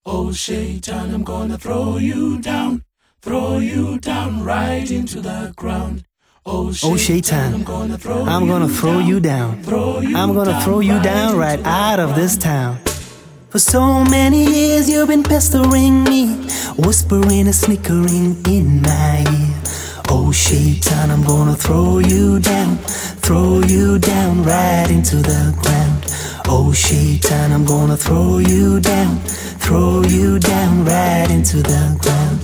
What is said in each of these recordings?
Oh, Shaitan, I'm gonna throw you down right into the ground. Oh, Shaitan, I'm gonna throw you down. I'm gonna throw you down right out of this town. For so many years you've been pestering me, whispering and snickering in my ear. Oh, Shaitan, I'm gonna throw you down right into the ground. Oh, Shaitan, I'm gonna throw you down right into the ground.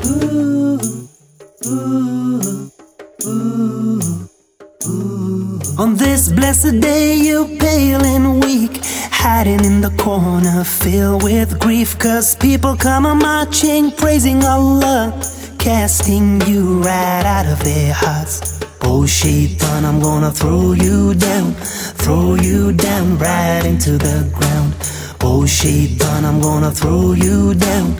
On this blessed day you pale and weak, hiding in the corner filled with grief, 'cause people come a marching, praising Allah, casting you right out of their hearts. Oh, Shaitan, I'm gonna throw you down right into the ground. Oh, Shaitan, I'm gonna throw you down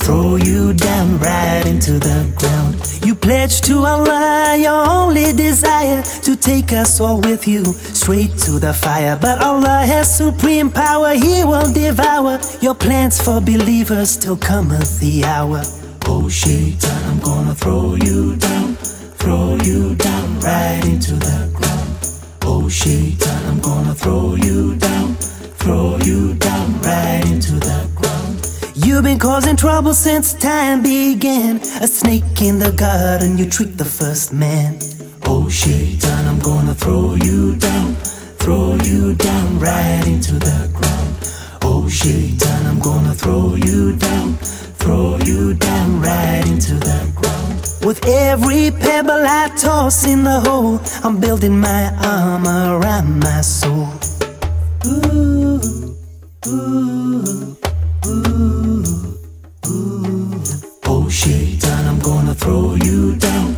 right into the ground. You pledge to Allah your only desire, to take us all with you straight to the fire. But Allah has supreme power, He will devour your plans for believers till cometh the hour. Oh, Shaitan, I'm gonna throw you down right into the ground. Oh, Shaitan, I'm gonna throw you down right into the ground. You've been causing trouble since time began, a snake in the garden, you tricked the first man. Oh, Shaitan, I'm gonna throw you down right into the ground. Oh, Shaitan, I'm gonna throw you down right into the ground. With every pebble I toss in the hole, I'm building my armor around my soul. Ooh, ooh, ooh, ooh. Oh, Shaitan, I'm gonna throw you down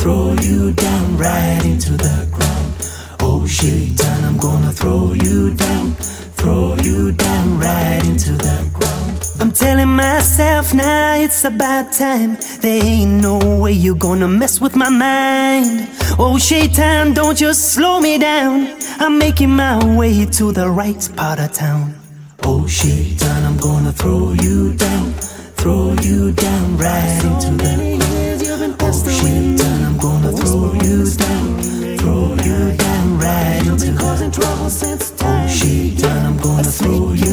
right into the ground. Oh, Shaitan, I'm gonna throw you down right into the ground. I'm telling myself now it's about time, there ain't no way you're gonna mess with my mind. Oh, Shaitan, don't just slow me down, I'm making my way to the right part of town. Oh, Shaitan, I'm gonna throw you down right into the ground. Oh, Shaitan, I'm gonna throw you down right into the ground. Oh, Shaitan, I'm gonna throw you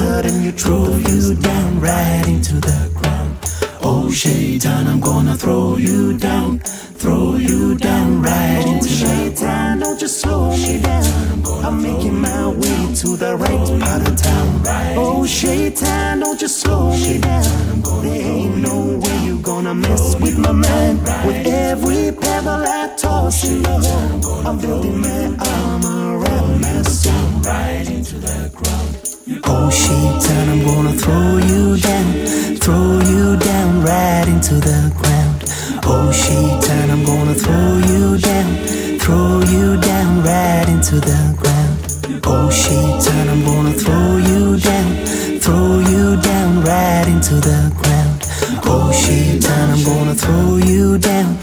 down right into the ground. Oh, Shaitan, I'm gonna throw you down right into the ground. Shaitan, don't just slow me down, I'm making my way to the right part of town. Oh, Shaitan, don't just slow me down, there ain't no way you gonna mess with my mind. With every pebble I toss in the hole, I'm building my armor around my soul right into the ground. Oh, Shaitan, I'm gonna throw you down right into the ground. Oh, Shaitan, I'm gonna throw you down right into the ground. Oh, Shaitan, I'm gonna throw you down right into the ground. Oh, Shaitan, I'm gonna throw you down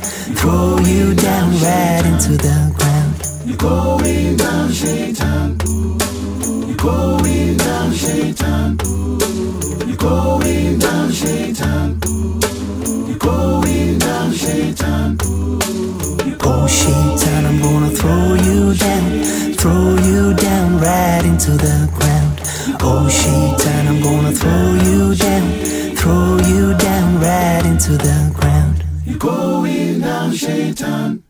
right into the ground. You're going down, Shaitan. You're going down, Shaitan. You're going down, Shaitan. You're going down, Shaitan. Oh, Shaitan, I'm gonna throw you down right into the ground. Oh, Shaitan, I'm gonna throw you down right into the ground. You're going down, Shaitan.